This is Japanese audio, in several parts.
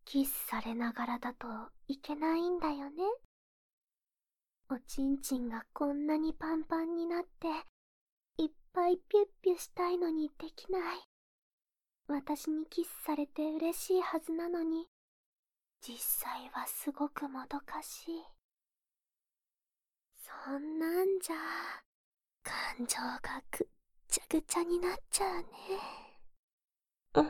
キスされながらだといけないんだよね。おちんちんがこんなにパンパンになって、いっぱいピュッピュしたいのにできない。私にキスされて嬉しいはずなのに、実際はすごくもどかしい。そんなんじゃ、感情がぐっちゃぐちゃになっちゃうね。うん。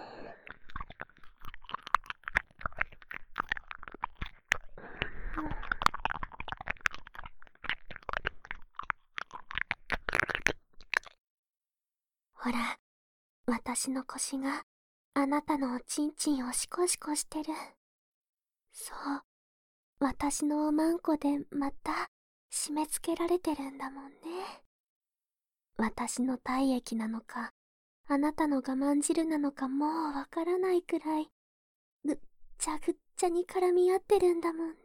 ほら、私の腰があなたのおちんちんをシコシコしてる。そう、私のおまんこでまた締め付けられてるんだもんね。私の体液なのか、あなたの我慢汁なのかもうわからないくらい、ぐっちゃぐっちゃに絡み合ってるんだもんね。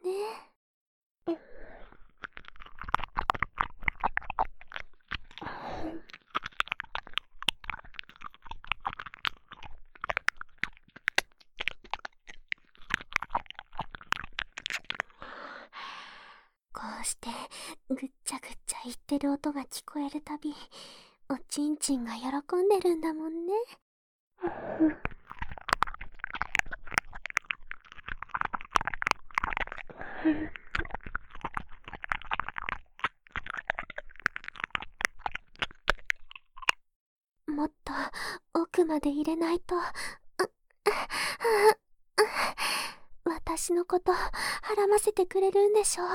こうしてぐっちゃぐっちゃ言ってる音が聞こえるたび、おちんちんが喜んでるんだもんね。もっと奥まで入れないと。私のことはませてくれるんでしょ。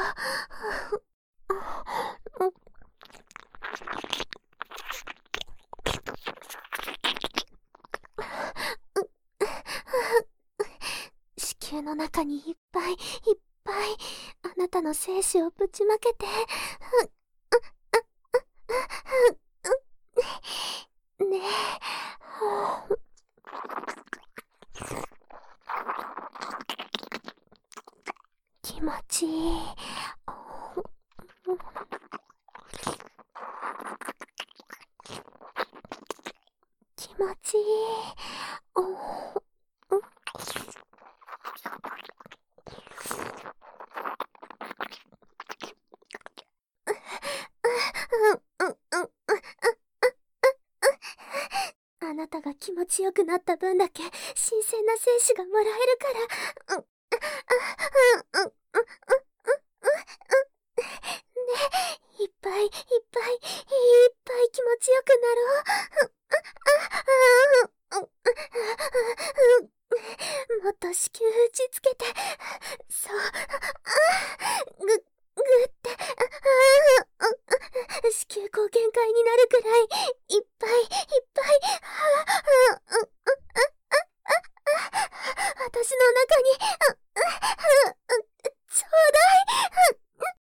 子宮の中にいっぱいいっぱいあなたの精子をぶちまけて。ねえ。気持ちいい。気持ちいい。あなたが気持ちよくなった分だけ新鮮な精子がもらえるから。ね、いっぱいいっぱいいっぱい気持ちよくなろう。もっと子宮打ちつけて。そう。ぐって。子宮口限界になるくらいいっぱいいっぱい。私の中にちょうだい。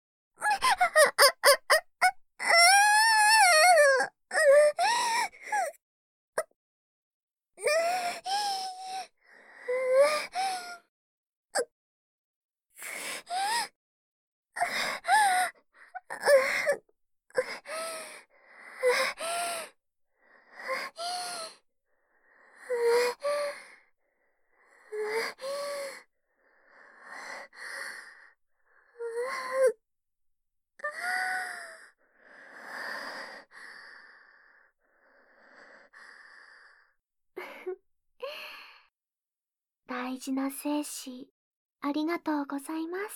大事な精子、ありがとうございます。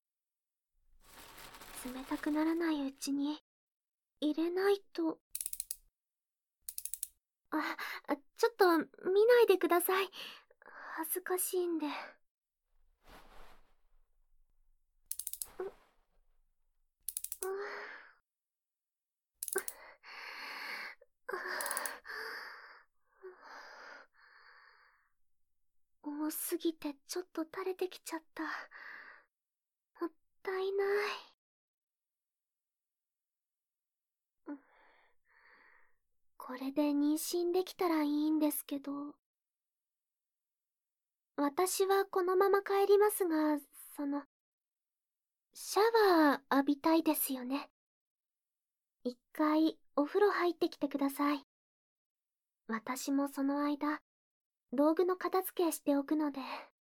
冷たくならないうちに、入れないと。ちょっと見ないでください。恥ずかしいんで。多すぎてちょっと垂れてきちゃった。もったいない。これで妊娠できたらいいんですけど。私はこのまま帰りますが、シャワー浴びたいですよね。一回お風呂入ってきてください。私もその間、道具の片付けしておくので。